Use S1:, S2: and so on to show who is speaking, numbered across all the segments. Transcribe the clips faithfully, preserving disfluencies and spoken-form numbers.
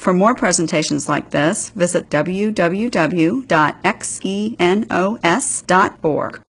S1: For more presentations like this, visit w w w dot xenos dot org.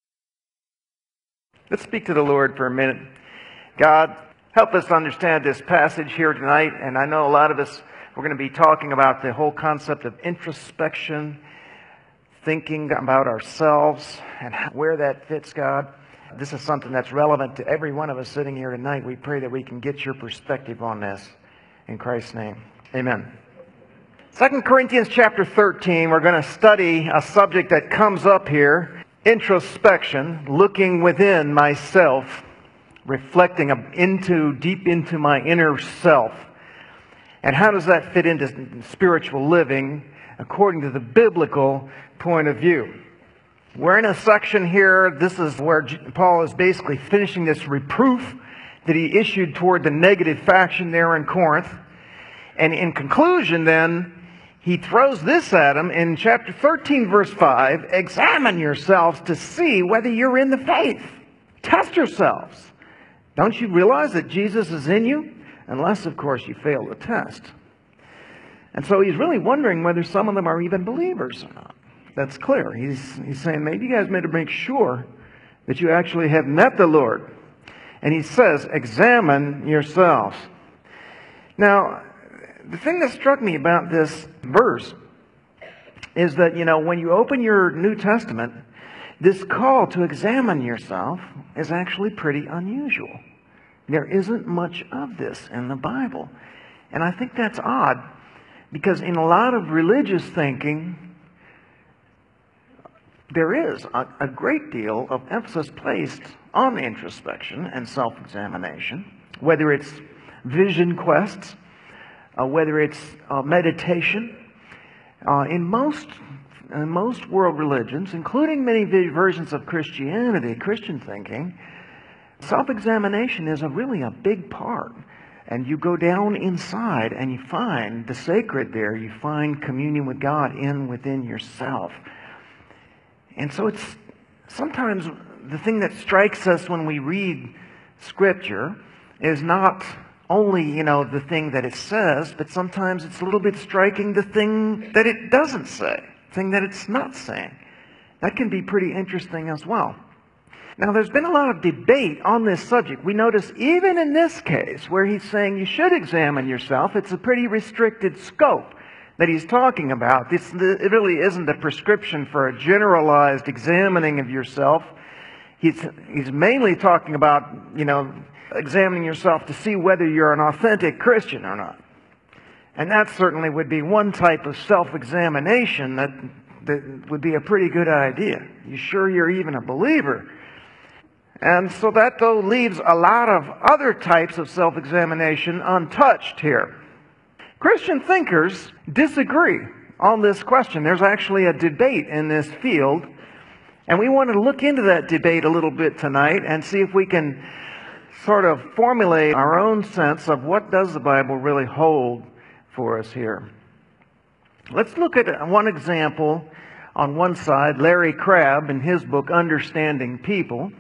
S2: Let's speak to the Lord for a minute. God, help us understand this passage here tonight. And I know a lot of us, we're going to be talking about the whole concept of introspection, thinking about ourselves and where that fits, God. This is something that's relevant to every one of us sitting here tonight. We pray that we can get your perspective on this. In Christ's name, amen. Second Corinthians chapter thirteen, we're going to study a subject that comes up here. Introspection, looking within myself, reflecting into deep into my inner self. And how does that fit into spiritual living according to the biblical point of view? We're in a section here, this is where Paul is basically finishing this reproof that he issued toward the negative faction there in Corinth. And in conclusion then, he throws this at them in chapter thirteen, verse five. Examine yourselves to see whether you're in the faith. Test yourselves. Don't you realize that Jesus is in you? Unless, of course, you fail the test. And so he's really wondering whether some of them are even believers or not. That's clear. He's, he's saying, maybe you guys better make sure that you actually have met the Lord. And he says, examine yourselves. Now, the thing that struck me about this verse is that, you know, when you open your New Testament, this call to examine yourself is actually pretty unusual. There isn't much of this in the Bible. And I think that's odd, because in a lot of religious thinking, there is a, a great deal of emphasis placed on introspection and self-examination, whether it's vision quests, Uh, whether it's uh, meditation. Uh, in most in most world religions, including many versions of Christianity, Christian thinking, self-examination is a really a big part. And you go down inside and you find the sacred there. You find communion with God in within yourself. And so it's sometimes the thing that strikes us when we read Scripture is not only, you know, the thing that it says, but sometimes it's a little bit striking the thing that it doesn't say, the thing that it's not saying. That can be pretty interesting as well. Now, there's been a lot of debate on this subject. We notice even in this case, where he's saying you should examine yourself, it's a pretty restricted scope that he's talking about. This, it really isn't a prescription for a generalized examining of yourself. He's, he's mainly talking about, you know, examining yourself to see whether you're an authentic Christian or not. And that certainly would be one type of self-examination that, that would be a pretty good idea. You sure you're even a believer? And so that, though, leaves a lot of other types of self-examination untouched here. Christian thinkers disagree on this question. There's actually a debate in this field, and we want to look into that debate a little bit tonight and see if we can sort of formulate our own sense of what does the Bible really hold for us here. Let's look at one example on one side. Larry Crabb in his book Understanding People.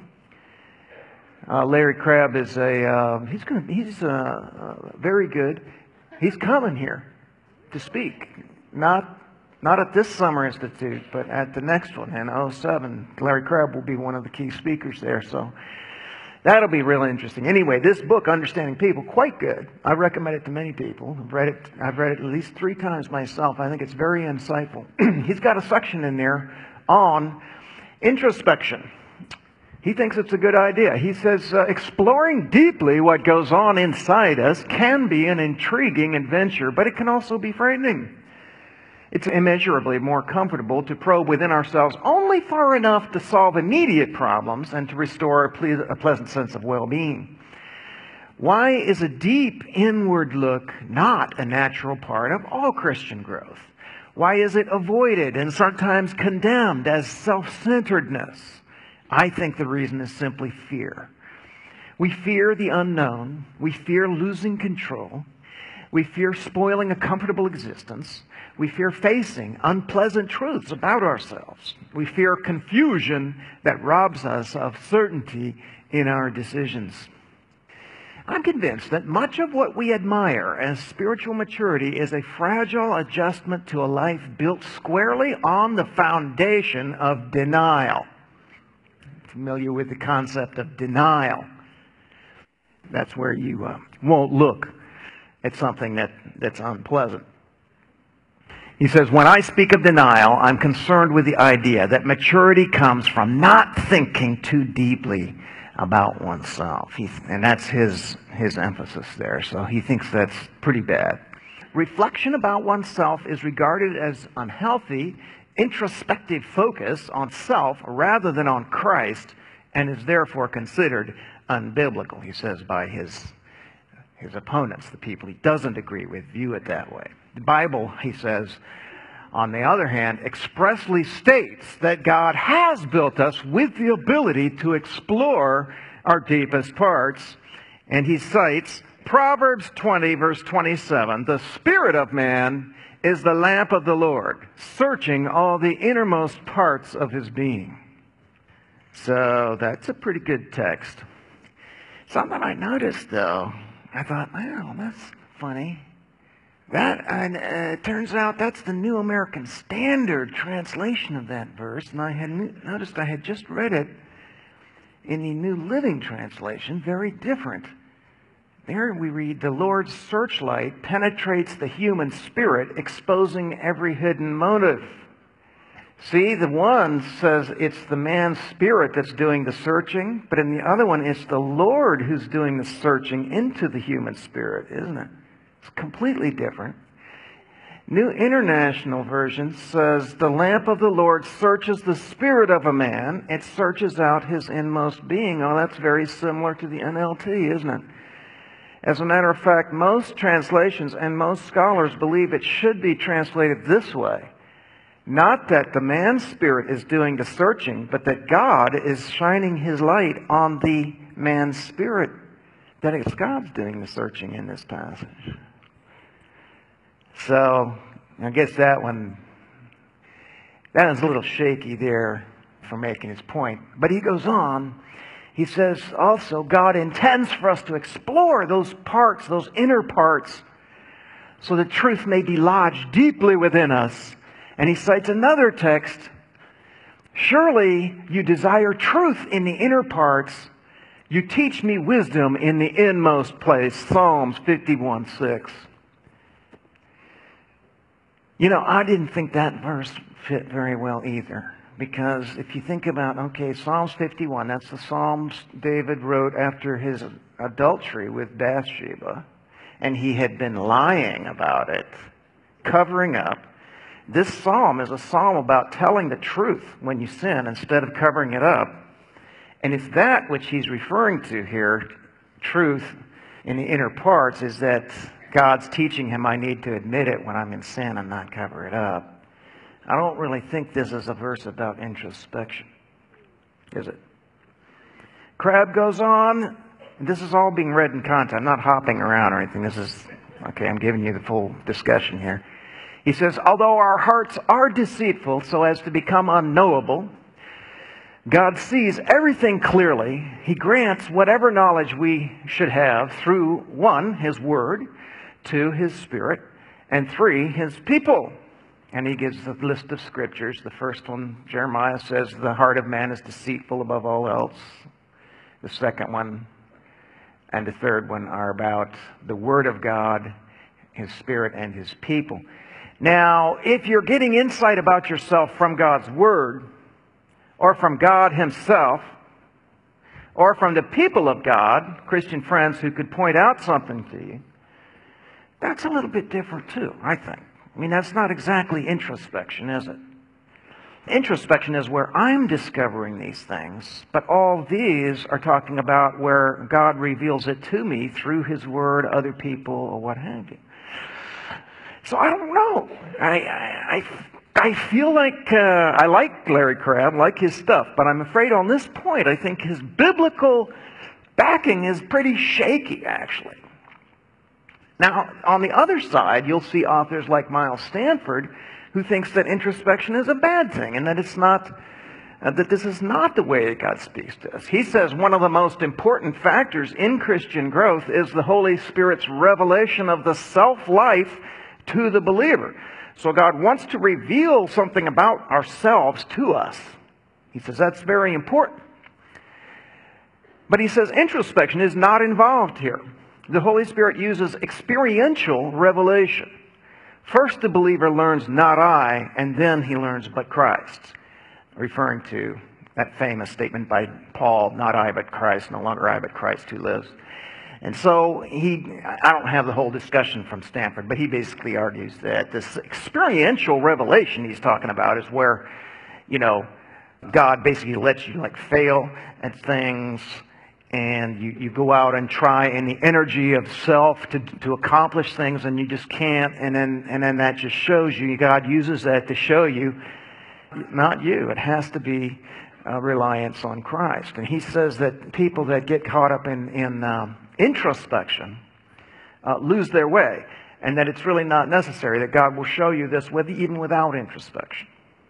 S2: Uh, Larry Crabb is a uh, he's going he's uh, uh, very good. He's coming here to speak, not not at this summer institute, but at the next one in oh seven. Larry Crabb will be one of the key speakers there. So that'll be really interesting. Anyway, this book, Understanding People, quite good. I recommend it to many people. I've read it, I've read it at least three times myself. I think it's very insightful. He's got a section in there on introspection. He thinks it's a good idea. He says, uh, exploring deeply what goes on inside us can be an intriguing adventure, but it can also be frightening. It's immeasurably more comfortable to probe within ourselves only far enough to solve immediate problems and to restore a, ple- a pleasant sense of well-being. Why is a deep inward look not a natural part of all Christian growth? Why is it avoided and sometimes condemned as self-centeredness? I think the reason is simply fear. We fear the unknown. We fear losing control. We fear spoiling a comfortable existence. We fear facing unpleasant truths about ourselves. We fear confusion that robs us of certainty in our decisions. I'm convinced that much of what we admire as spiritual maturity is a fragile adjustment to a life built squarely on the foundation of denial. Familiar with the concept of denial? That's where you uh, won't look at something that, that's unpleasant. He says, when I speak of denial, I'm concerned with the idea that maturity comes from not thinking too deeply about oneself. He, and that's his, his emphasis there. So he thinks that's pretty bad. Reflection about oneself is regarded as unhealthy, introspective focus on self rather than on Christ, and is therefore considered unbiblical, he says, by his, his opponents, the people he doesn't agree with, view it that way. The Bible, he says, on the other hand, expressly states that God has built us with the ability to explore our deepest parts. And he cites Proverbs twenty, verse twenty-seven, the spirit of man is the lamp of the Lord, searching all the innermost parts of his being. So that's a pretty good text. Something I noticed, though, I thought, wow, that's funny. That, and uh, it turns out that's the New American Standard translation of that verse, and I had noticed I had just read it in the New Living Translation, very different. There we read, the Lord's searchlight penetrates the human spirit, exposing every hidden motive. See, the one says it's the man's spirit that's doing the searching, but in the other one, it's the Lord who's doing the searching into the human spirit, isn't it? It's completely different. New International Version says, the lamp of the Lord searches the spirit of a man. It searches out his inmost being. Oh, that's very similar to the N L T, isn't it? As a matter of fact, most translations and most scholars believe it should be translated this way. Not that the man's spirit is doing the searching, but that God is shining his light on the man's spirit. That it's God's doing the searching in this passage. So, I guess that one, that one's a little shaky there for making his point. But he goes on. He says also, God intends for us to explore those parts, those inner parts, so that truth may be lodged deeply within us. And he cites another text. Surely you desire truth in the inner parts. You teach me wisdom in the inmost place. Psalms fifty-one six. You know, I didn't think that verse fit very well either. Because if you think about, okay, Psalms fifty-one, that's the Psalms David wrote after his adultery with Bathsheba. And he had been lying about it, covering up. This psalm is a psalm about telling the truth when you sin instead of covering it up. And it's that which he's referring to here, truth in the inner parts, is that God's teaching him I need to admit it when I'm in sin and not cover it up. I don't really think this is a verse about introspection, is it? Crabb goes on. This is all being read in context. I'm not hopping around or anything. This is, okay, I'm giving you the full discussion here. He says, although our hearts are deceitful so as to become unknowable, God sees everything clearly. He grants whatever knowledge we should have through, one, His Word, two, His Spirit, and three, His people. And he gives a list of scriptures. The first one, Jeremiah says, the heart of man is deceitful above all else. The second one and the third one are about the Word of God, His Spirit, and His people. Now, if you're getting insight about yourself from God's Word, or from God Himself, or from the people of God, Christian friends who could point out something to you, that's a little bit different too, I think. I mean, that's not exactly introspection, is it? Introspection is where I'm discovering these things, but all these are talking about where God reveals it to me through His Word, other people, or what have you. So I don't know. I I, I I feel like uh, I like Larry Crabb, like his stuff, but I'm afraid on this point, I think his biblical backing is pretty shaky, actually. Now, on the other side, you'll see authors like Miles Stanford, who thinks that introspection is a bad thing and that it's not uh, that this is not the way that God speaks to us. He says one of the most important factors in Christian growth is the Holy Spirit's revelation of the self-life to the believer. So God wants to reveal something about ourselves to us. He says that's very important. But he says introspection is not involved here. The Holy Spirit uses experiential revelation. First, the believer learns not I, and then he learns but Christ, referring to that famous statement by Paul, not I but Christ, no longer I but Christ who lives. And so he, I don't have the whole discussion from Stanford, but he basically argues that this experiential revelation he's talking about is where, you know, God basically lets you like fail at things, and you, you go out and try in the energy of self to to accomplish things, and you just can't, and then and then that just shows you, God uses that to show you, not you. It has to be uh, reliance on Christ. And he says that people that get caught up in, in um, introspection uh, lose their way, and that it's really not necessary, that God will show you this with, even without introspection.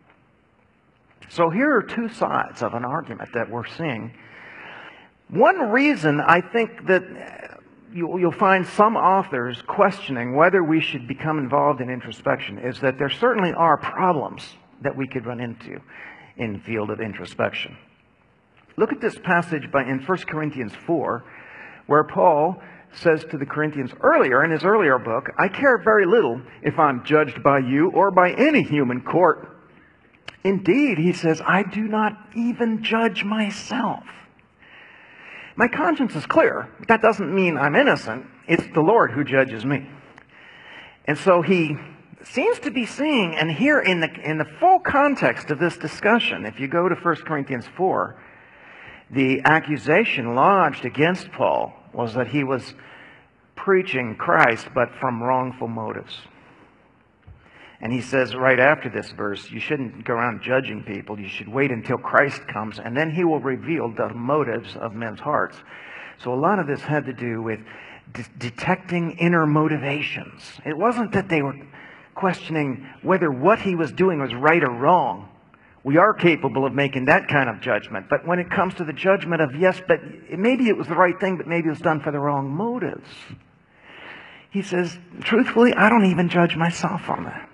S2: So here are two sides of an argument that we're seeing. One reason I think that you'll find some authors questioning whether we should become involved in introspection is that there certainly are problems that we could run into in the field of introspection. Look at this passage by, in First Corinthians four, where Paul says to the Corinthians earlier, in his earlier book, I care very little if I'm judged by you or by any human court. Indeed, he says, I do not even judge myself. My conscience is clear. That doesn't mean I'm innocent. It's the Lord who judges me. And so he seems to be seeing, and here in the in the full context of this discussion, if you go to First Corinthians four, the accusation lodged against Paul was that he was preaching Christ, but from wrongful motives. And he says right after this verse, you shouldn't go around judging people. You should wait until Christ comes, and then he will reveal the motives of men's hearts. So a lot of this had to do with de- detecting inner motivations. It wasn't that they were questioning whether what he was doing was right or wrong. We are capable of making that kind of judgment. But when it comes to the judgment of, yes, but maybe it was the right thing, but maybe it was done for the wrong motives, he says, truthfully, I don't even judge myself on that.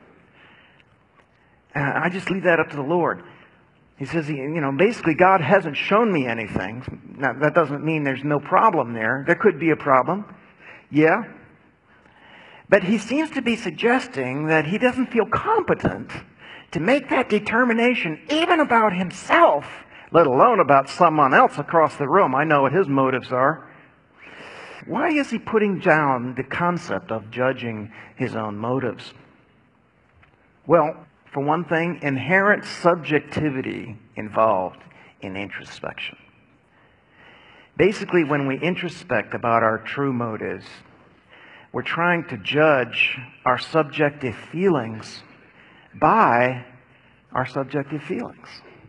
S2: I just leave that up to the Lord. He says, you know, basically God hasn't shown me anything. Now, that doesn't mean there's no problem there. There could be a problem. Yeah. But he seems to be suggesting that he doesn't feel competent to make that determination even about himself, let alone about someone else across the room. I know what his motives are. Why is he putting down the concept of judging his own motives? Well, for one thing, inherent subjectivity involved in introspection. Basically, when we introspect about our true motives, we're trying to judge our subjective feelings by our subjective feelings.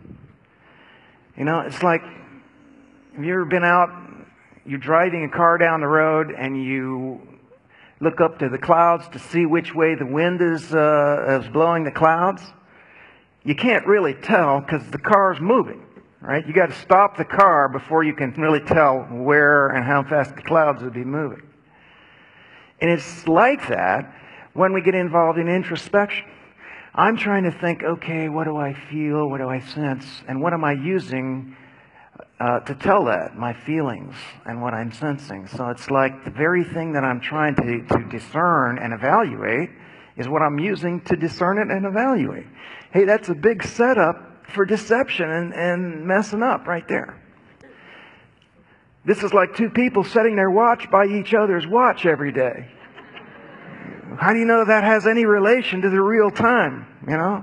S2: You know, it's like, have you ever been out, you're driving a car down the road and you look up to the clouds to see which way the wind is, uh, is blowing the clouds? You can't really tell because the car's moving, right? You got to stop the car before you can really tell where and how fast the clouds would be moving. And it's like that when we get involved in introspection. I'm trying to think, okay, what do I feel? What do I sense? And what am I using Uh, to tell that, my feelings and what I'm sensing? So it's like the very thing that I'm trying to, to discern and evaluate is what I'm using to discern it and evaluate. Hey, that's a big setup for deception and, and messing up right there. This is like two people setting their watch by each other's watch every day. How do you know that has any relation to the real time, you know?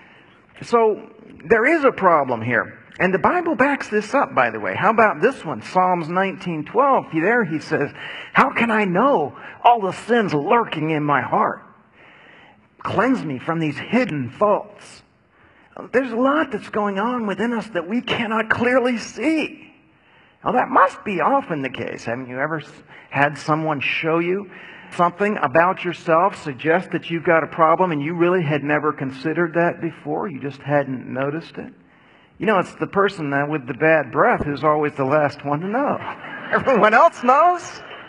S2: So there is a problem here. And the Bible backs this up, by the way. How about this one? Psalms nineteen twelve. There he says, how can I know all the sins lurking in my heart? Cleanse me from these hidden faults. There's a lot that's going on within us that we cannot clearly see. Now, that must be often the case. Haven't you ever had someone show you something about yourself, suggest that you've got a problem, and you really had never considered that before? You just hadn't noticed it? You know, it's the person uh, with the bad breath who's always the last one to know. Everyone else knows.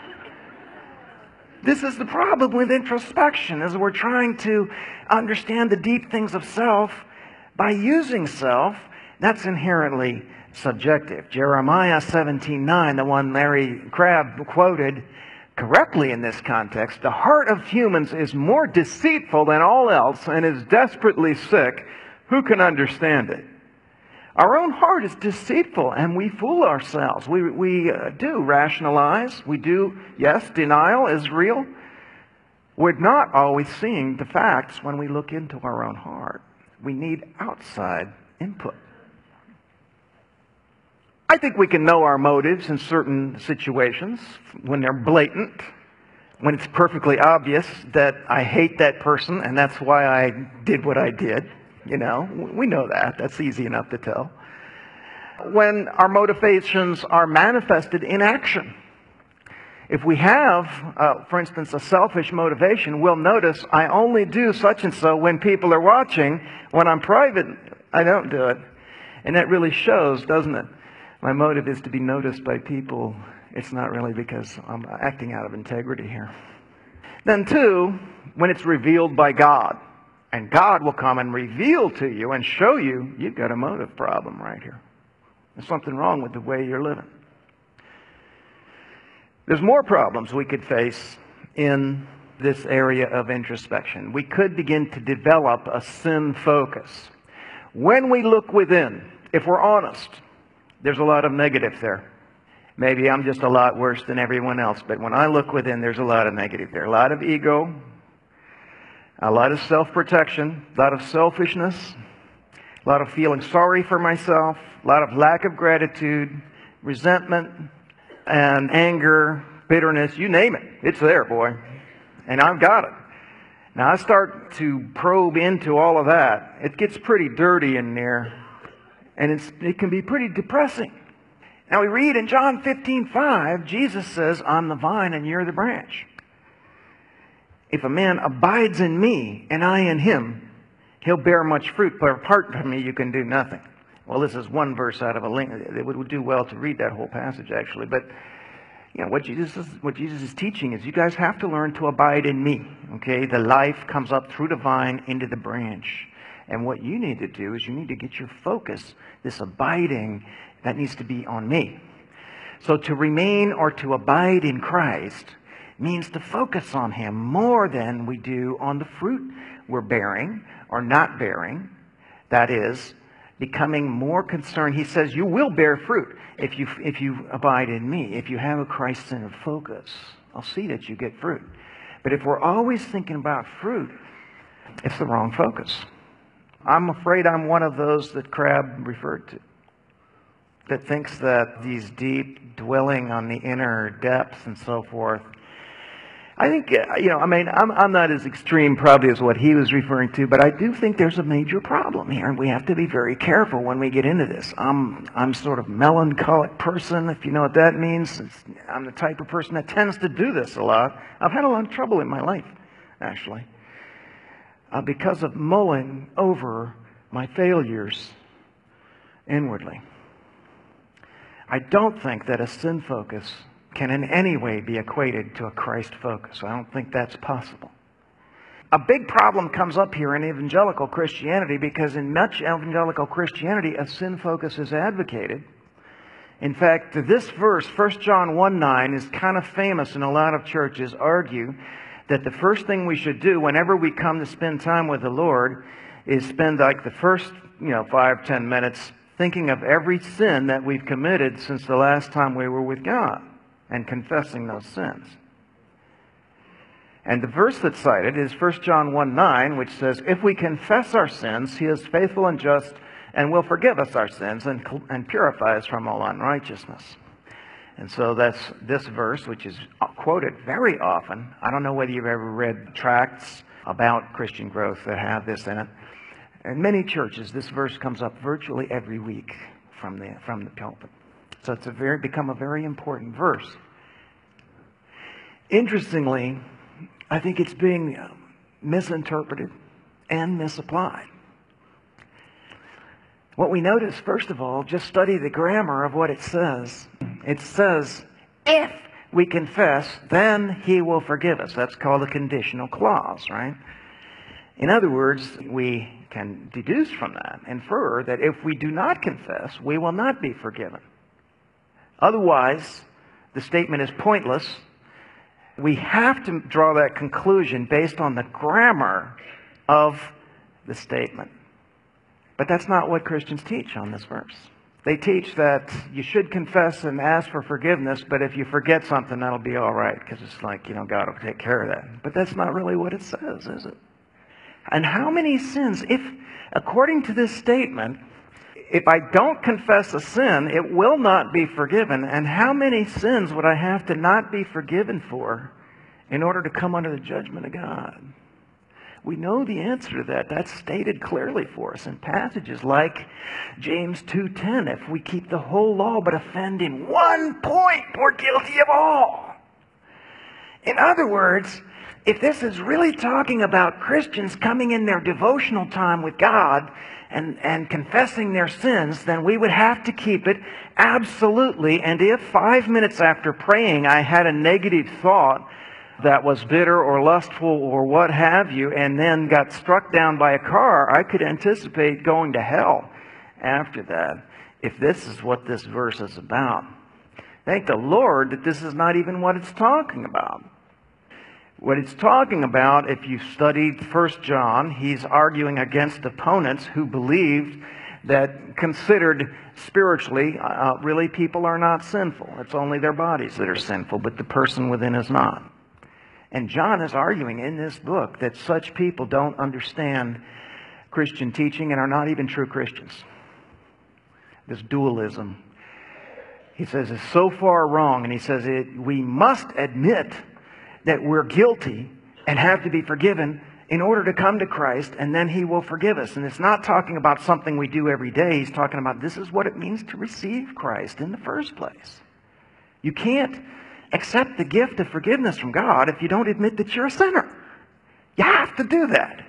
S2: This is the problem with introspection, is we're trying to understand the deep things of self by using self. That's inherently subjective. Jeremiah seventeen nine, the one Larry Crabb quoted correctly in this context, the heart of humans is more deceitful than all else and is desperately sick. Who can understand it? Our own heart is deceitful, and we fool ourselves. We, we uh, do rationalize. We do, yes, denial is real. We're not always seeing the facts when we look into our own heart. We need outside input. I think we can know our motives in certain situations when they're blatant, when it's perfectly obvious that I hate that person and that's why I did what I did. You know, we know that. That's easy enough to tell. When our motivations are manifested in action. If we have, uh, for instance, a selfish motivation, we'll notice I only do such and so when people are watching. When I'm private, I don't do it. And that really shows, doesn't it? My motive is to be noticed by people. It's not really because I'm acting out of integrity here. Then two, when it's revealed by God. And God will come and reveal to you and show you, you've got a motive problem right here. There's something wrong with the way you're living. There's more problems we could face in this area of introspection. We could begin to develop a sin focus. When we look within, if we're honest, there's a lot of negative there. Maybe I'm just a lot worse than everyone else, but when I look within, there's a lot of negative there. A lot of ego, a lot of self-protection, a lot of selfishness, a lot of feeling sorry for myself, a lot of lack of gratitude, resentment, and anger, bitterness, you name it. It's there, boy. And I've got it. Now I start to probe into all of that. It gets pretty dirty in there. And it's, it can be pretty depressing. Now we read in John fifteen five, Jesus says, I'm the vine and you're the branch. If a man abides in me and I in him, he'll bear much fruit. But apart from me, you can do nothing. Well, this is one verse out of a link. It would do well to read that whole passage, actually. But you know what Jesus is, what Jesus is teaching is you guys have to learn to abide in me. Okay, the life comes up through the vine into the branch. And what you need to do is you need to get your focus, this abiding, that needs to be on me. So to remain or to abide in Christ means to focus on Him more than we do on the fruit we're bearing or not bearing. That is, becoming more concerned. He says you will bear fruit if you, if you abide in me. If you have a Christ-centered focus, I'll see that you get fruit. But if we're always thinking about fruit, it's the wrong focus. I'm afraid I'm one of those that Crabb referred to, that thinks that these deep dwelling on the inner depths and so forth. I think, you know, I mean, I'm, I'm not as extreme probably as what he was referring to, but I do think there's a major problem here, and we have to be very careful when we get into this. I'm, I'm sort of melancholic person, if you know what that means. It's, I'm the type of person that tends to do this a lot. I've had a lot of trouble in my life, actually. Uh, because of mulling over my failures inwardly. I don't think that a sin focus can in any way be equated to a Christ focus. I don't think that's possible. A big problem comes up here in evangelical Christianity because in much evangelical Christianity, a sin focus is advocated. In fact, this verse, First John one nine, is kind of famous, and a lot of churches argue that the first thing we should do whenever we come to spend time with the Lord is spend like the first, you know, five, ten minutes thinking of every sin that we've committed since the last time we were with God and confessing those sins. And the verse that's cited is First John one nine, which says, if we confess our sins, He is faithful and just and will forgive us our sins and, and purify us from all unrighteousness. And so that's this verse, which is quoted very often. I don't know whether you've ever read tracts about Christian growth that have this in it. In many churches, this verse comes up virtually every week from the from the pulpit. So it's a very become a very important verse. Interestingly, I think it's being misinterpreted and misapplied. What we notice, first of all, just study the grammar of what it says. It says, if we confess, then He will forgive us. That's called a conditional clause, right? In other words, we can deduce from that, infer that if we do not confess, we will not be forgiven. Otherwise, the statement is pointless. We have to draw that conclusion based on the grammar of the statement. But that's not what Christians teach on this verse. They teach that you should confess and ask for forgiveness, but if you forget something, that'll be all right, because it's like, you know, God will take care of that. But that's not really what it says, is it? And how many sins, if, according to this statement, if I don't confess a sin, it will not be forgiven. And how many sins would I have to not be forgiven for in order to come under the judgment of God? We know the answer to that. That's stated clearly for us in passages like James two ten. If we keep the whole law but offend in one point, we're guilty of all. In other words, if this is really talking about Christians coming in their devotional time with God and, and confessing their sins, then we would have to keep it absolutely. And if five minutes after praying I had a negative thought that was bitter or lustful or what have you, and then got struck down by a car, I could anticipate going to hell after that, if this is what this verse is about. Thank the Lord that this is not even what it's talking about. What it's talking about, if you studied First John, he's arguing against opponents who believed that considered spiritually, uh, really people are not sinful. It's only their bodies that are sinful, but the person within is not. And John is arguing in this book that such people don't understand Christian teaching and are not even true Christians. This dualism, he says, is so far wrong. And he says it, we must admit that we're guilty and have to be forgiven in order to come to Christ, and then He will forgive us. And it's not talking about something we do every day. He's talking about this is what it means to receive Christ in the first place. You can't accept the gift of forgiveness from God if you don't admit that you're a sinner. You have to do that.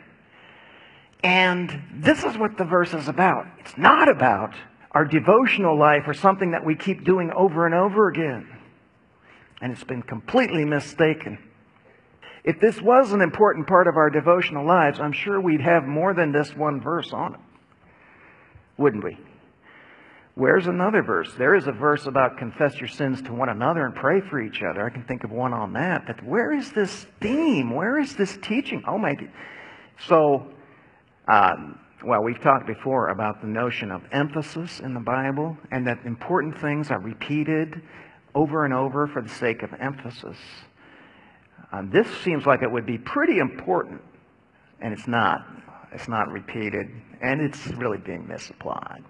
S2: And this is what the verse is about. It's not about our devotional life or something that we keep doing over and over again. And it's been completely mistaken. If this was an important part of our devotional lives, I'm sure we'd have more than this one verse on it. Wouldn't we? Where's another verse? There is a verse about confess your sins to one another and pray for each other. I can think of one on that. But where is this theme? Where is this teaching? Oh my God. So, um, well, we've talked before about the notion of emphasis in the Bible, and that important things are repeated over and over for the sake of emphasis. Um, this seems like it would be pretty important, and it's not. It's not repeated, and it's really being misapplied.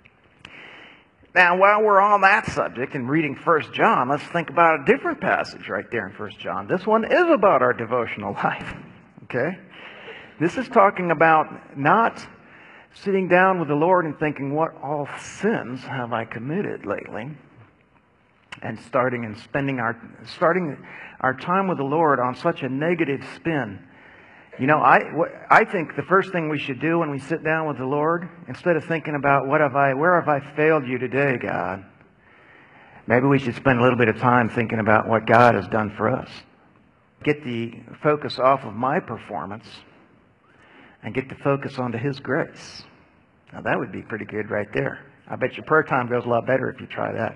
S2: Now, while we're on that subject and reading First John, let's think about a different passage right there in First John. This one is about our devotional life, okay? This is talking about not sitting down with the Lord and thinking, what all sins have I committed lately? And starting and spending our starting our time with the Lord on such a negative spin. You know, I, I think the first thing we should do when we sit down with the Lord, instead of thinking about what have I, where have I failed you today, God, maybe we should spend a little bit of time thinking about what God has done for us. Get the focus off of my performance and get the focus onto His grace. Now that would be pretty good right there. I bet your prayer time goes a lot better if you try that.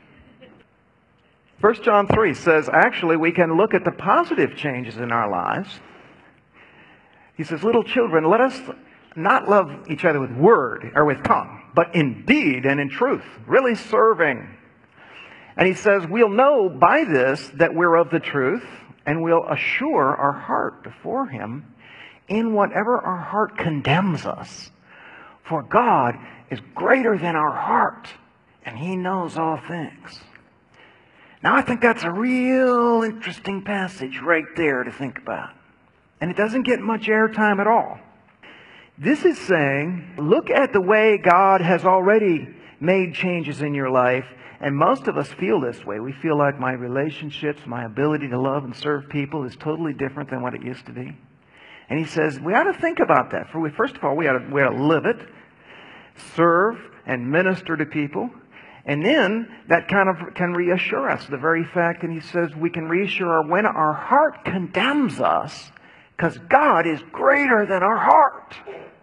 S2: First John three says, actually, we can look at the positive changes in our lives. He says, little children, let us not love each other with word or with tongue, but in deed and in truth, really serving. And he says, we'll know by this that we're of the truth, and we'll assure our heart before Him in whatever our heart condemns us. For God is greater than our heart, and He knows all things. Now, I think that's a real interesting passage right there to think about. And it doesn't get much airtime at all. This is saying, look at the way God has already made changes in your life. And most of us feel this way. We feel like my relationships, my ability to love and serve people is totally different than what it used to be. And he says, we ought to think about that. For we, first of all, we ought to, we ought to live it. serve and minister to people. And then that kind of can reassure us. The very fact that he says we can reassure when our heart condemns us, because God is greater than our heart.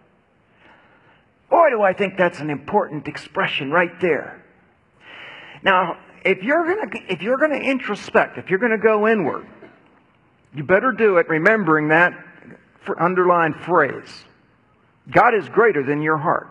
S2: Boy, do I think that's an important expression right there. Now, if you're going to if you're going to introspect, if you're going to go inward, you better do it remembering that underlined phrase. God is greater than your heart.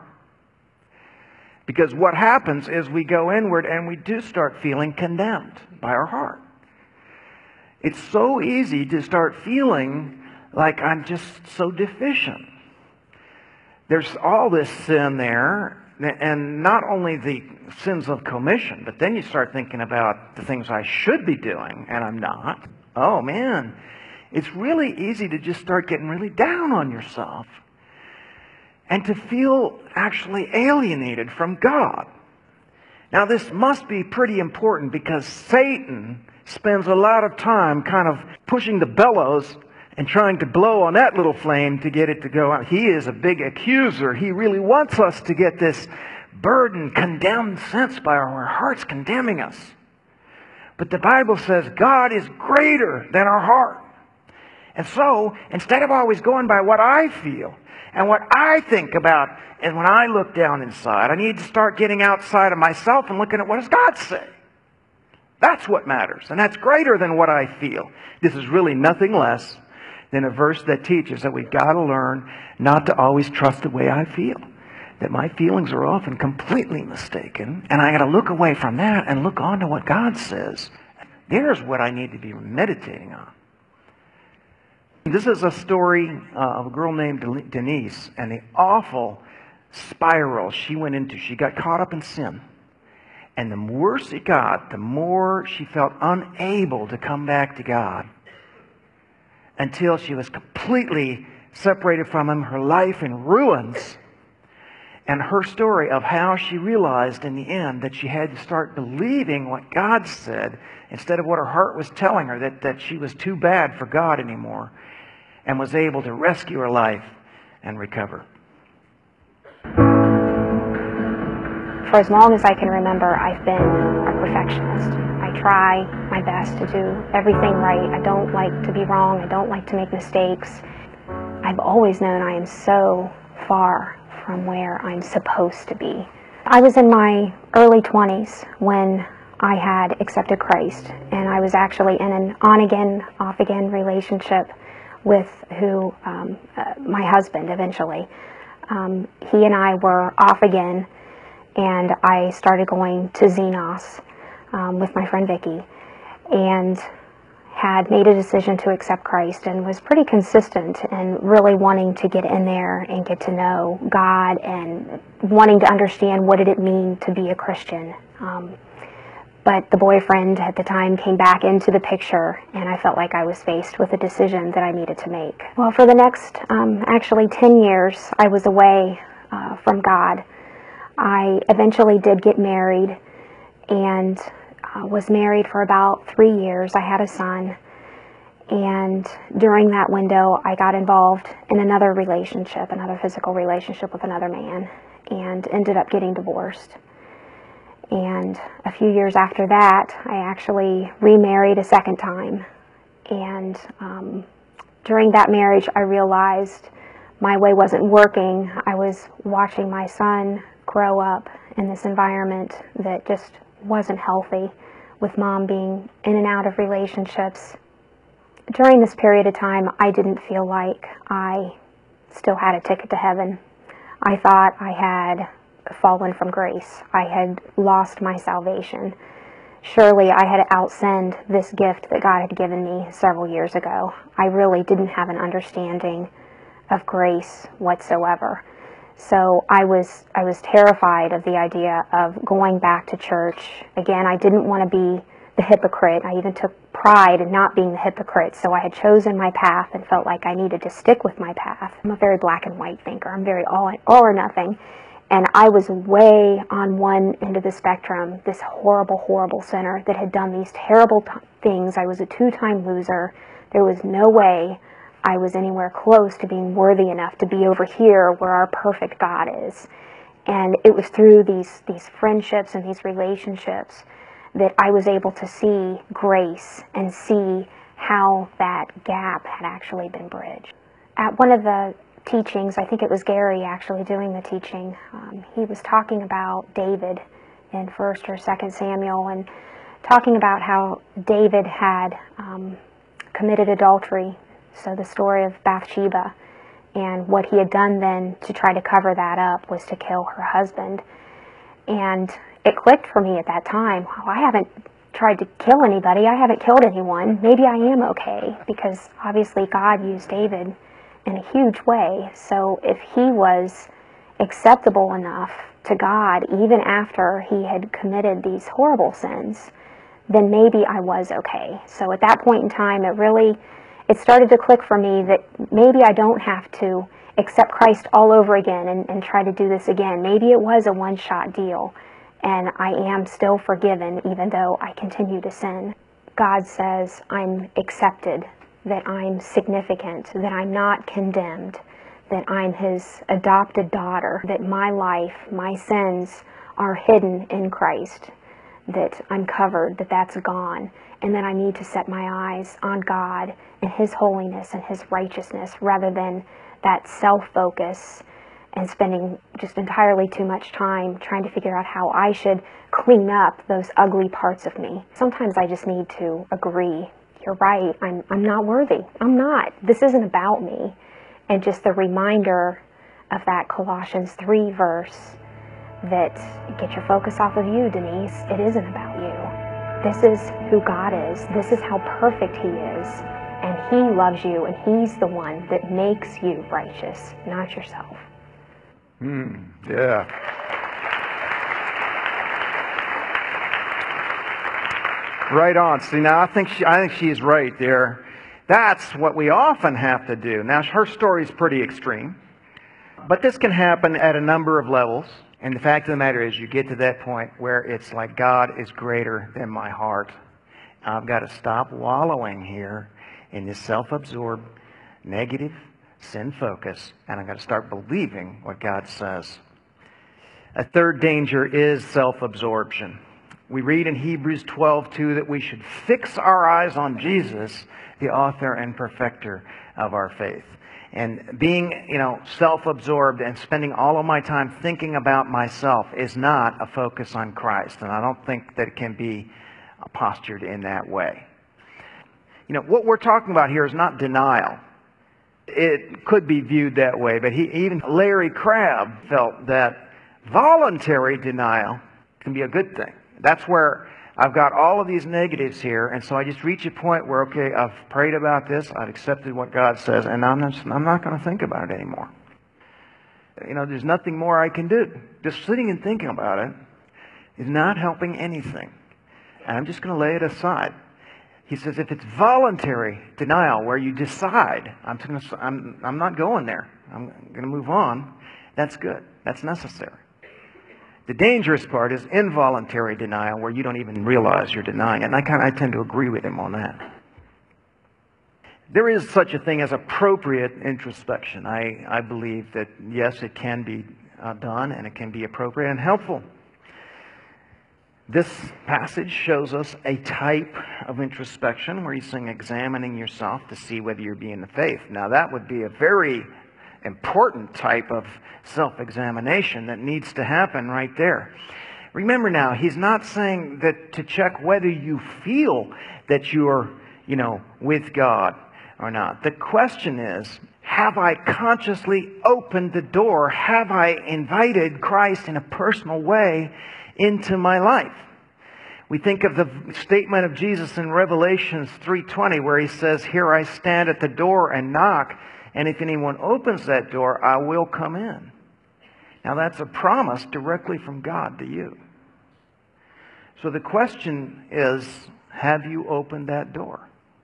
S2: Because what happens is we go inward and we do start feeling condemned by our heart. It's so easy to start feeling like I'm just so deficient. There's all this sin there, and not only the sins of commission, but then you start thinking about the things I should be doing and I'm not. Oh man, it's really easy to just start getting really down on yourself and to feel actually alienated from God. Now this must be pretty important because Satan spends a lot of time kind of pushing the bellows and trying to blow on that little flame to get it to go out. He is a big accuser. He really wants us to get this burdened, condemned sense by our hearts condemning us. But the Bible says God is greater than our heart. And so, instead of always going by what I feel and what I think about, and when I look down inside, I need to start getting outside of myself and looking at what does God say. That's what matters, and that's greater than what I feel. This is really nothing less than a verse that teaches that we've got to learn not to always trust the way I feel. That my feelings are often completely mistaken, and I got to look away from that and look on to what God says. There's what I need to be meditating on. This is a story uh, of a girl named Denise and the awful spiral she went into. She got caught up in sin. And the worse it got, the more she felt unable to come back to God until she was completely separated from Him, her life in ruins. And her story of how she realized in the end that she had to start believing what God said instead of what her heart was telling her, that, that she was too bad for God anymore, and was able to rescue her life and recover.
S3: For as long as I can remember, I've been a perfectionist. I try my best to do everything right. I don't like to be wrong. I don't like to make mistakes. I've always known I am so far from where I'm supposed to be. I was in my early twenties when I had accepted Christ, and I was actually in an on-again, off-again relationship with who, um, uh, my husband eventually. Um, he and I were off again, and I started going to Xenos um, with my friend Vicki, and had made a decision to accept Christ and was pretty consistent in really wanting to get in there and get to know God and wanting to understand what did it mean to be a Christian. Um, but the boyfriend at the time came back into the picture, and I felt like I was faced with a decision that I needed to make. Well, for the next um, actually ten years, I was away uh, from God. I eventually did get married, and Uh, was married for about three years. I had a son, and during that window I got involved in another relationship, another physical relationship with another man, and ended up getting divorced. And a few years after that, I actually remarried a second time, and um, during that marriage I realized my way wasn't working. I was watching my son grow up in this environment that just wasn't healthy, with mom being in and out of relationships. During this period of time, I didn't feel like I still had a ticket to heaven. I thought I had fallen from grace. I had lost my salvation. Surely I had outsinned this gift that God had given me several years ago. I really didn't have an understanding of grace whatsoever. So I was I was terrified of the idea of going back to church. Again, I didn't want to be the hypocrite. I even took pride in not being the hypocrite. So I had chosen my path and felt like I needed to stick with my path. I'm a very black and white thinker. I'm very all, all or nothing. And I was way on one end of the spectrum, this horrible, horrible sinner that had done these terrible t- things. I was a two-time loser. There was no way I was anywhere close to being worthy enough to be over here where our perfect God is. And it was through these, these friendships and these relationships that I was able to see grace and see how that gap had actually been bridged. At one of the teachings, I think it was Gary actually doing the teaching, um, he was talking about David in First or Second Samuel, and talking about how David had um, committed adultery, so the story of Bathsheba, and what he had done then to try to cover that up was to kill her husband. And it clicked for me at that time. Oh, I haven't tried to kill anybody. I haven't killed anyone. Maybe I am okay, because obviously God used David in a huge way. So if he was acceptable enough to God even after he had committed these horrible sins, then maybe I was okay. So at that point in time, it really, it started to click for me that maybe I don't have to accept Christ all over again and, and try to do this again. Maybe it was a one-shot deal, and I am still forgiven even though I continue to sin. God says I'm accepted, that I'm significant, that I'm not condemned, that I'm his adopted daughter, that my life, my sins are hidden in Christ, that I'm covered, that that's gone, and that I need to set my eyes on God and his holiness and his righteousness rather than that self-focus and spending just entirely too much time trying to figure out how I should clean up those ugly parts of me. Sometimes I just need to agree, you're right, I'm, I'm not worthy. I'm not. This isn't about me. And just the reminder of that Colossians three verse that get your focus off of you, Denise. It isn't about you. This is who God is. This is how perfect he is. And he loves you, and he's the one that makes you righteous, not yourself.
S2: Hmm, yeah. Right on. See, now I think she, I think she's right there. That's what we often have to do. Now, her story is pretty extreme, but this can happen at a number of levels. And the fact of the matter is, you get to that point where it's like God is greater than my heart. I've got to stop wallowing here in this self-absorbed, negative, sin focus, and I've got to start believing what God says. A third danger is self-absorption. We read in Hebrews twelve two that we should fix our eyes on Jesus, the author and perfecter of our faith. And being, you know, self-absorbed and spending all of my time thinking about myself is not a focus on Christ. And I don't think that it can be postured in that way. You know, what we're talking about here is not denial. It could be viewed that way, but he, even Larry Crabb felt that voluntary denial can be a good thing. That's where I've got all of these negatives here, and so I just reach a point where, okay, I've prayed about this, I've accepted what God says, and I'm not, I'm not going to think about it anymore. You know, there's nothing more I can do. Just sitting and thinking about it is not helping anything. And I'm just going to lay it aside. He says if it's voluntary denial, where you decide, I'm, gonna, I'm, I'm not going there, I'm going to move on, that's good. That's necessary. The dangerous part is involuntary denial, where you don't even realize you're denying it. And I, kind of, I tend to agree with him on that. There is such a thing as appropriate introspection. I, I believe that, yes, it can be uh, done, and it can be appropriate and helpful. This passage shows us a type of introspection where he's saying examining yourself to see whether you're being the faith. Now, that would be a very important type of self-examination that needs to happen right there. Remember now, he's not saying that to check whether you feel that you're, you know, with God or not. The question is, have I consciously opened the door? Have I invited Christ in a personal way into my life? We think of the statement of Jesus in Revelation three twenty, where he says, "Here I stand at the door and knock, and if anyone opens that door, I will come in." Now that's a promise directly from God to you. So the question is, have you opened that door?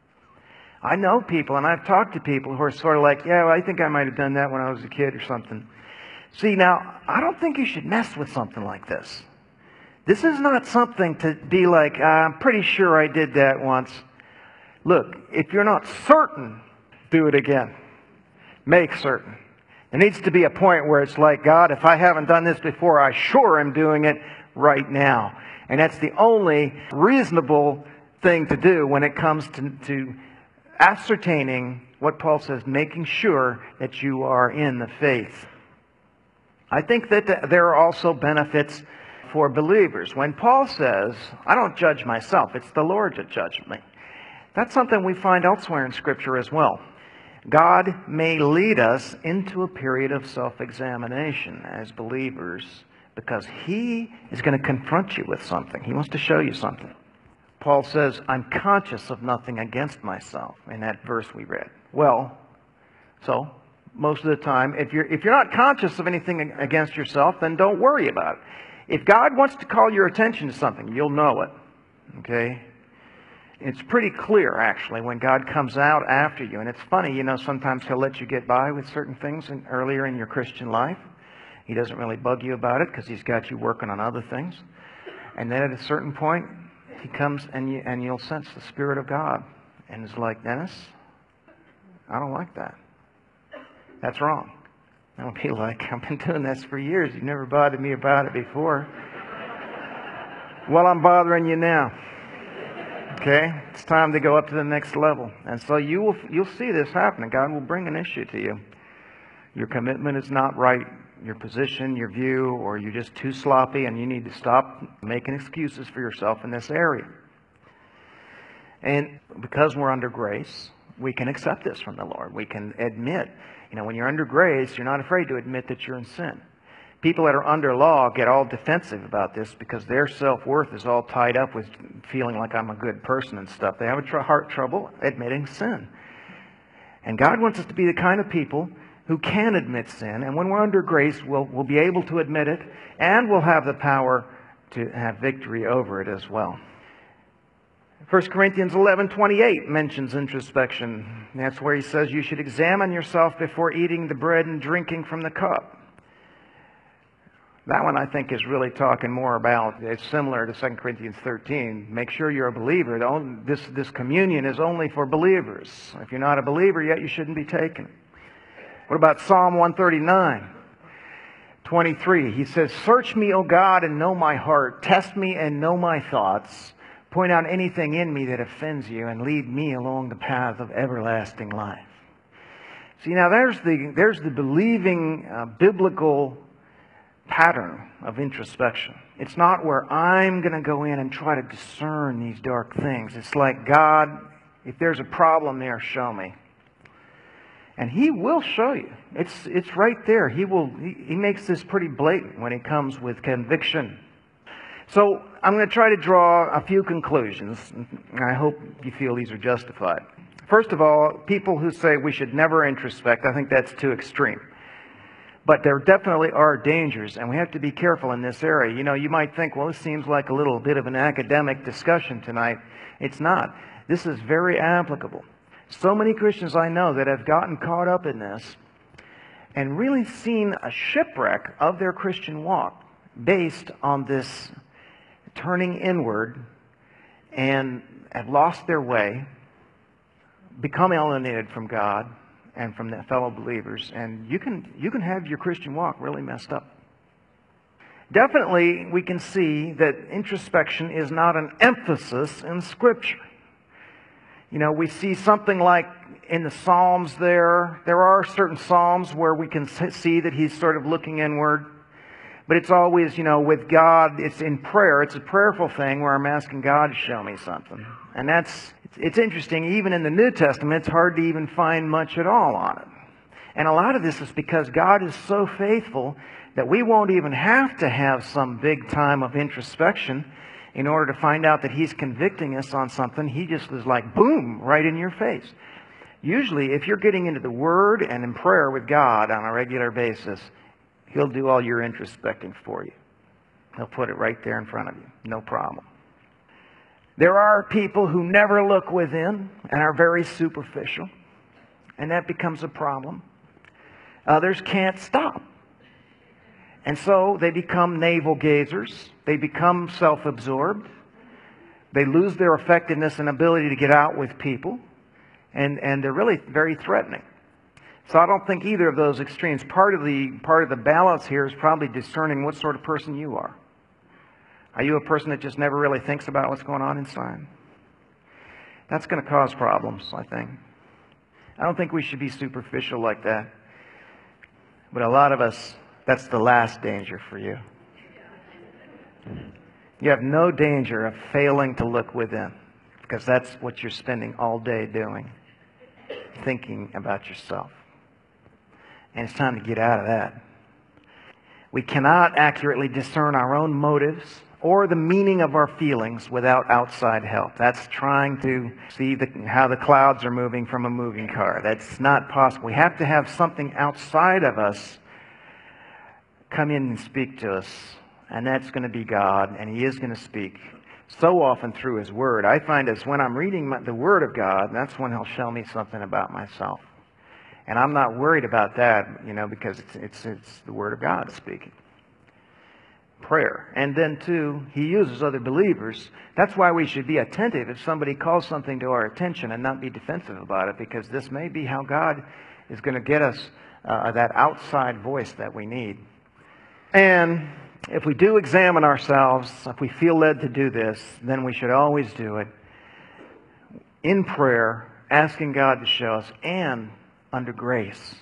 S2: I know people, and I've talked to people who are sort of like, yeah, well, I think I might have done that when I was a kid or something. See, now, I don't think you should mess with something like this. This is not something to be like, uh, I'm pretty sure I did that once. Look, if you're not certain, do it again. Make certain. There needs to be a point where it's like, God, if I haven't done this before, I sure am doing it right now. And that's the only reasonable thing to do when it comes to, to ascertaining what Paul says, making sure that you are in the faith. I think that there are also benefits for believers. When Paul says, I don't judge myself, it's the Lord that judges me. That's something we find elsewhere in Scripture as well. God may lead us into a period of self-examination as believers because He is going to confront you with something. He wants to show you something. Paul says, I'm conscious of nothing against myself in that verse we read. Well, so most of the time, if you're, if you're not conscious of anything against yourself, then don't worry about it. If God wants to call your attention to something, you'll know it. Okay? It's pretty clear, actually, when God comes out after you. And it's funny, you know, sometimes He'll let you get by with certain things in, earlier in your Christian life. He doesn't really bug you about it because He's got you working on other things. And then at a certain point, He comes and, you, and you'll sense the Spirit of God. And it's like, Dennis, I don't like that. That's wrong. I'll be like, I've been doing this for years. You've never bothered me about it before. Well, I'm bothering you now. Okay? It's time to go up to the next level. And so you will, you'll see this happening. God will bring an issue to you. Your commitment is not right. Your position, your view, or you're just too sloppy and you need to stop making excuses for yourself in this area. And because we're under grace, we can accept this from the Lord. We can admit, you know, when you're under grace, you're not afraid to admit that you're in sin. People that are under law get all defensive about this because their self-worth is all tied up with feeling like I'm a good person and stuff. They have a tr- heart trouble admitting sin. And God wants us to be the kind of people who can admit sin. And when we're under grace, we'll, we'll be able to admit it, and we'll have the power to have victory over it as well. First Corinthians eleven twenty-eight mentions introspection. That's where he says you should examine yourself before eating the bread and drinking from the cup. That one I think is really talking more about, it's similar to Second Corinthians thirteen. Make sure you're a believer. This, this communion is only for believers. If you're not a believer yet, you shouldn't be taken. What about Psalm one thirty-nine, twenty-three? He says, search me, O God, and know my heart. Test me and know my thoughts. Point out anything in me that offends you and lead me along the path of everlasting life. See, now there's the, there's the believing uh, biblical pattern of introspection. It's not where I'm going to go in and try to discern these dark things. It's like, God, if there's a problem there, show me. And He will show you. It's, it's right there. He, will, he, he makes this pretty blatant when He comes with conviction. So I'm going to try to draw a few conclusions. I hope you feel these are justified. First of all, people who say we should never introspect, I think that's too extreme. But there definitely are dangers, and we have to be careful in this area. You know, you might think, well, this seems like a little bit of an academic discussion tonight. It's not. This is very applicable. So many Christians I know that have gotten caught up in this and really seen a shipwreck of their Christian walk based on this turning inward, and have lost their way, become alienated from God and from the fellow believers, and you can you can have your Christian walk really messed up. Definitely, we can see that introspection is not an emphasis in Scripture. You know, we see something like in the Psalms there, there are certain Psalms where we can see that he's sort of looking inward. But it's always, you know, with God, it's in prayer. It's a prayerful thing where I'm asking God to show me something. And that's, it's interesting, even in the New Testament, it's hard to even find much at all on it. And a lot of this is because God is so faithful that we won't even have to have some big time of introspection in order to find out that He's convicting us on something. He just is like, boom, right in your face. Usually, if you're getting into the Word and in prayer with God on a regular basis, He'll do all your introspecting for you. He'll put it right there in front of you. No problem. There are people who never look within and are very superficial, and that becomes a problem. Others can't stop. And so they become navel gazers. They become self-absorbed. They lose their effectiveness and ability to get out with people. And, and they're really very threatening. So I don't think either of those extremes. Part of the part of the balance here is probably discerning what sort of person you are. Are you a person that just never really thinks about what's going on inside? That's going to cause problems, I think. I don't think we should be superficial like that. But a lot of us, that's the last danger for you. You have no danger of failing to look within, because that's what you're spending all day doing, thinking about yourself. And it's time to get out of that. We cannot accurately discern our own motives or the meaning of our feelings without outside help. That's trying to see the, how the clouds are moving from a moving car. That's not possible. We have to have something outside of us come in and speak to us. And that's going to be God, and He is going to speak so often through His Word. I find as when I'm reading my, the Word of God, that's when He'll show me something about myself. And I'm not worried about that, you know, because it's, it's, it's the Word of God speaking. Prayer. And then, too, He uses other believers. That's why we should be attentive if somebody calls something to our attention and not be defensive about it, because this may be how God is going to get us uh, that outside voice that we need. And if we do examine ourselves, if we feel led to do this, then we should always do it in prayer, asking God to show us, and under grace.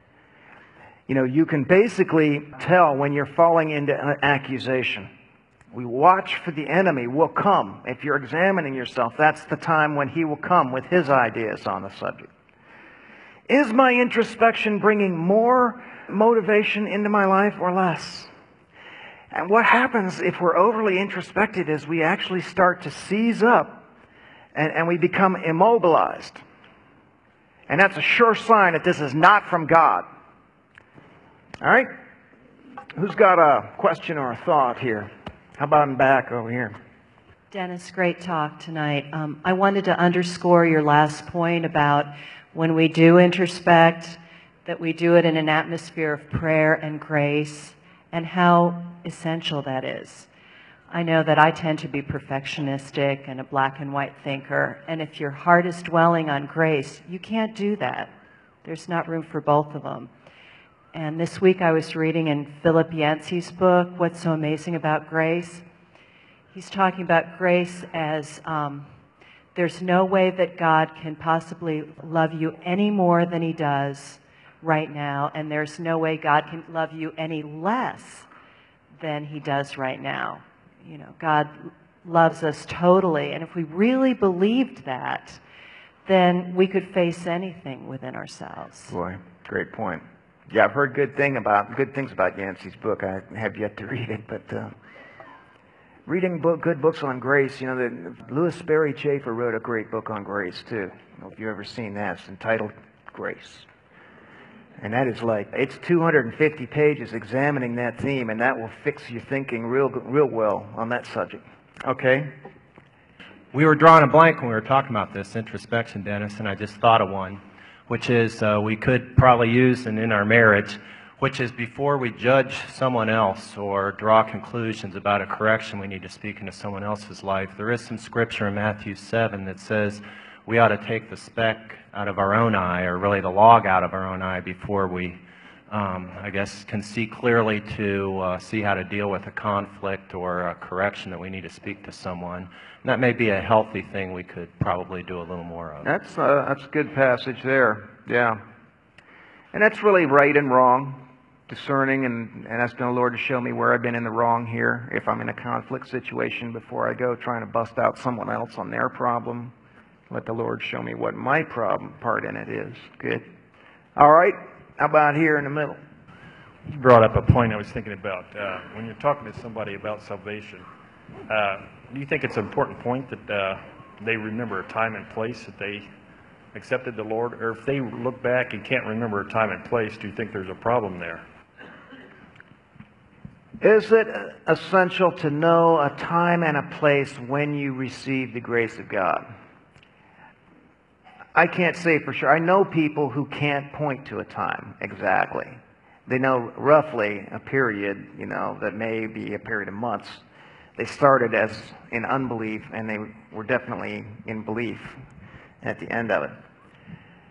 S2: You know, you can basically tell when you're falling into an accusation. We watch for the enemy will come. If you're examining yourself, that's the time when he will come with his ideas on the subject. Is my introspection bringing more motivation into my life or less? And what happens if we're overly introspected is we actually start to seize up and, and we become immobilized. And that's a sure sign that this is not from God. All right? Who's got a question or a thought here? How about in back over here?
S4: Dennis, great talk tonight. Um, I wanted to underscore your last point about when we do introspect, that we do it in an atmosphere of prayer and grace, and how essential that is. I know that I tend to be perfectionistic and a black and white thinker, and if your heart is dwelling on grace, you can't do that. There's not room for both of them. And this week I was reading in Philip Yancey's book, What's So Amazing About Grace? He's talking about grace as um, there's no way that God can possibly love you any more than He does right now, and there's no way God can love you any less than He does right now. You know, God loves us totally, and if we really believed that, then we could face anything within ourselves.
S2: Boy, great point. Yeah, I've heard good thing about good things about Yancey's book. I have yet to read it, but uh, reading book, good books on grace. You know, the, Louis Sperry Chafer wrote a great book on grace too. I don't know if you've ever seen that. It's entitled Grace, and that is like it's two hundred fifty pages examining that theme, and that will fix your thinking real, real well on that subject. Okay.
S5: We were drawing a blank when we were talking about this introspection, Dennis, and I just thought of one, which is uh, we could probably use in, in our marriage, which is before we judge someone else or draw conclusions about a correction we need to speak into someone else's life. There is some scripture in Matthew seven that says we ought to take the speck out of our own eye, or really the log out of our own eye, before we, um, I guess, can see clearly to uh, see how to deal with a conflict or a correction that we need to speak to someone. And that may be a healthy thing we could probably do a little more of.
S2: That's uh, that's a good passage there. Yeah. And that's really right and wrong, discerning and, and asking the Lord to show me where I've been in the wrong here. If I'm in a conflict situation, before I go trying to bust out someone else on their problem, let the Lord show me what my problem part in it is. Good. All right. How about here in the middle?
S6: You brought up a point I was thinking about. Uh, when you're talking to somebody about salvation, uh, do you think it's an important point that uh, they remember a time and place that they accepted the Lord? Or if they look back and can't remember a time and place, do you think there's a problem there?
S2: Is it essential to know a time and a place when you receive the grace of God? I can't say for sure. I know people who can't point to a time exactly. They know roughly a period, you know, that may be a period of months. They started as in unbelief, and they were definitely in belief at the end of it.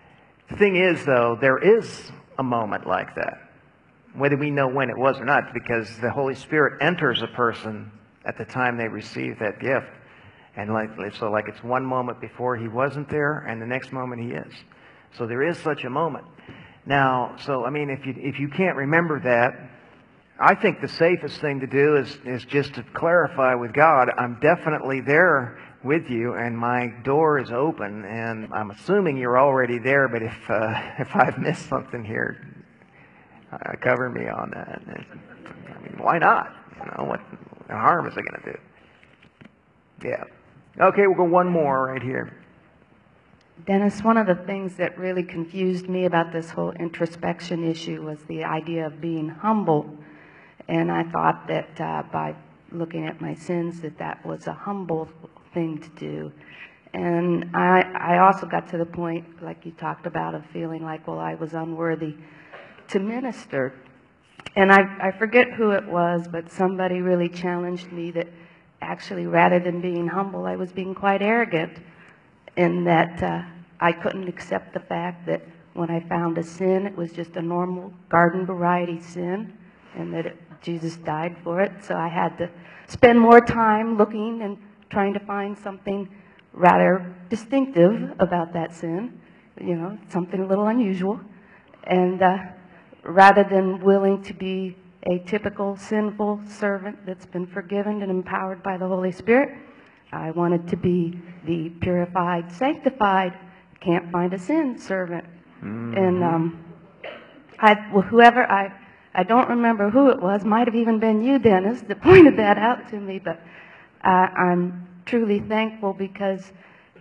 S2: The thing is, though, there is a moment like that, whether we know when it was or not, because the Holy Spirit enters a person at the time they receive that gift. And like, so like it's one moment before he wasn't there, and the next moment he is. So there is such a moment. Now, so I mean, if you if you can't remember that, I think the safest thing to do is is just to clarify with God, I'm definitely there with you, and my door is open, and I'm assuming you're already there. But if uh, if I've missed something here, uh, cover me on that. I mean, why not? You know, what harm is it going to do? Yeah. Okay, we'll go one more right here.
S7: Dennis, one of the things that really confused me about this whole introspection issue was the idea of being humble. And I thought that uh, by looking at my sins, that that was a humble thing to do. And I, I also got to the point, like you talked about, of feeling like, well, I was unworthy to minister. And I, I forget who it was, but somebody really challenged me that actually, rather than being humble, I was being quite arrogant, in that uh, I couldn't accept the fact that when I found a sin, it was just a normal garden variety sin, and that it, Jesus died for it. So I had to spend more time looking and trying to find something rather distinctive about that sin, you know, something a little unusual, and uh, rather than willing to be a typical sinful servant that's been forgiven and empowered by the Holy Spirit, I wanted to be the purified, sanctified, can't find a sin servant. Mm-hmm. And um, I, well, whoever, I, I don't remember who it was, might have even been you, Dennis, that pointed that out to me, but uh, I'm truly thankful, because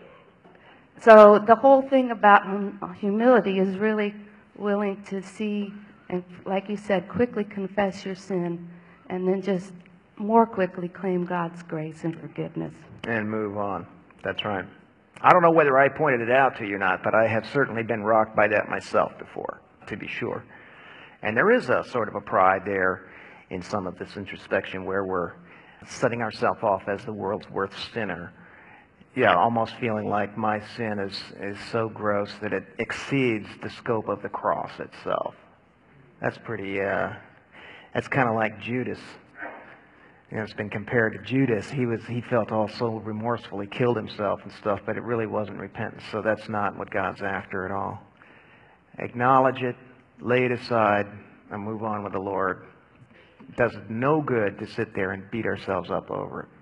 S7: so the whole thing about hum- humility is really willing to see, and like you said, quickly confess your sin, and then just more quickly claim God's grace and forgiveness.
S2: And move on. That's right. I don't know whether I pointed it out to you or not, but I have certainly been rocked by that myself before, to be sure. And there is a sort of a pride there in some of this introspection where we're setting ourselves off as the world's worst sinner. Yeah, almost feeling like my sin is, is so gross that it exceeds the scope of the cross itself. That's pretty, uh, that's kind of like Judas. You know, it's been compared to Judas. He was, he felt all so remorseful. He killed himself and stuff, but it really wasn't repentance. So that's not what God's after at all. Acknowledge it, lay it aside, and move on with the Lord. It does no good to sit there and beat ourselves up over it.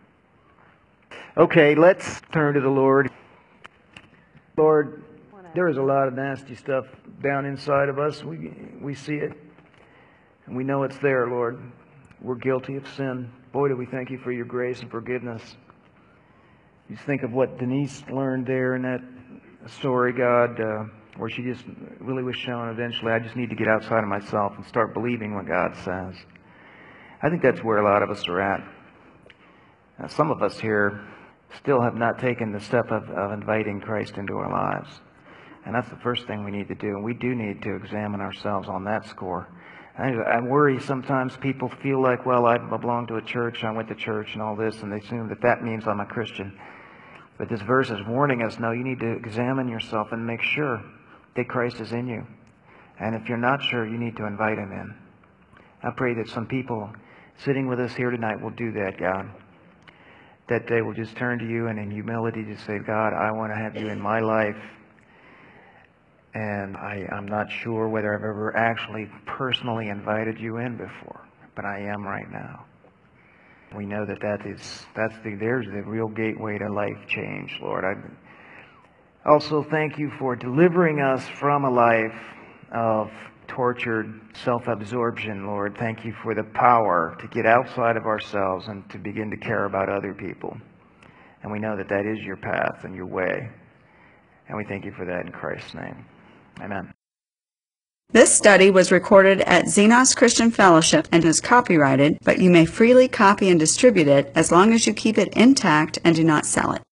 S2: Okay, let's turn to the Lord. Lord, there is a lot of nasty stuff down inside of us. We, we see it, and we know it's there, Lord. We're guilty of sin. Boy, do we thank you for your grace and forgiveness. You think of what Denise learned there in that story, God, uh, where she just really was shown eventually, I just need to get outside of myself and start believing what God says. I think that's where a lot of us are at. Now, some of us here still have not taken the step of, of inviting Christ into our lives. And that's the first thing we need to do. And we do need to examine ourselves on that score. I, I worry sometimes people feel like, well, I belong to a church, I went to church and all this, and they assume that that means I'm a Christian. But this verse is warning us, no, you need to examine yourself and make sure that Christ is in you. And if you're not sure, you need to invite Him in. I pray that some people sitting with us here tonight will do that, God. That they will just turn to you and in humility just say, God, I want to have you in my life. And I, I'm not sure whether I've ever actually personally invited you in before, but I am right now. We know that that is, that's the, there's the real gateway to life change, Lord. I also thank you for delivering us from a life of tortured self-absorption, Lord. Thank you for the power to get outside of ourselves and to begin to care about other people. And we know that that is your path and your way. And we thank you for that in Christ's name. Amen.
S1: This study was recorded at Xenos Christian Fellowship and is copyrighted, but you may freely copy and distribute it as long as you keep it intact and do not sell it.